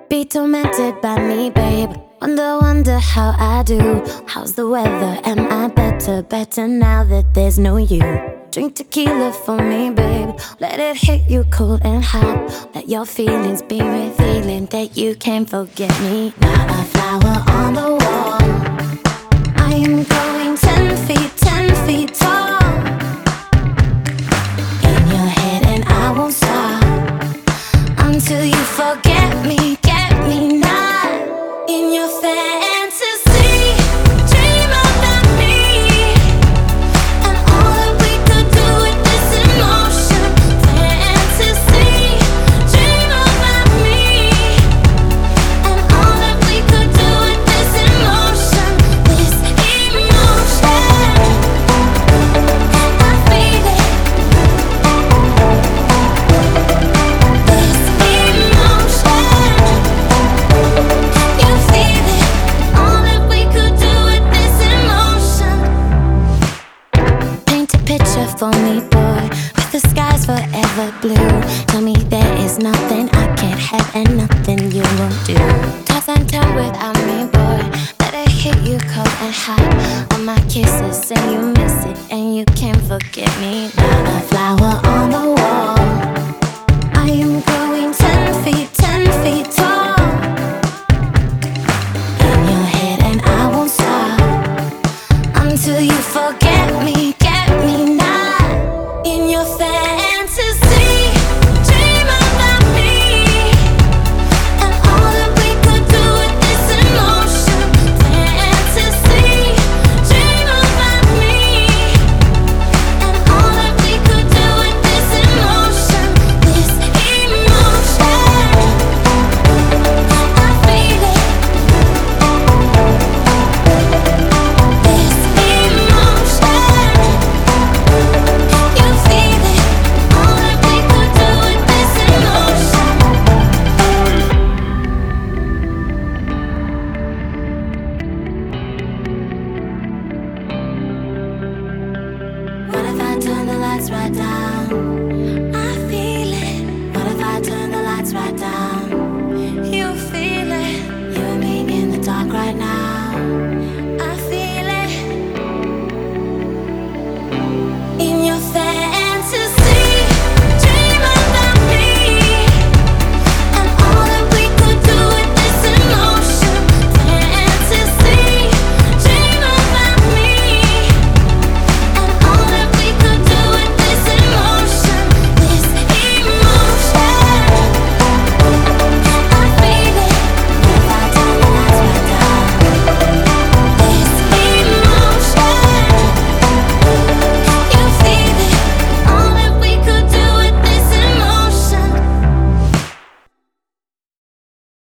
Be tormented by me, babe. Wonder how I do. How's the weather? Am I better now that there's no you? Drink tequila for me, babe. Let it hit you cold and hot. Let your feelings be revealing that you can't forget me. Not a flower on the wall. I am growing 10 feet tall. In your head and I won't stop until you forget me. Get me not in your fantasy. Dream about me and all that we could do with this emotion. Fantasy. Dream about me and all that we could do with this emotion. This emotion, I feel it. This emotion, you feel it. All that we could do with this emotion. Paint a picture for me, boy, with the skies forever blue. Tell me there is nothing I can't have and nothing you won't do. Toss and turn without me, boy. Let it hit you cold and hot. All my kisses and you miss it and you can't forget me. Not a flower on the wall.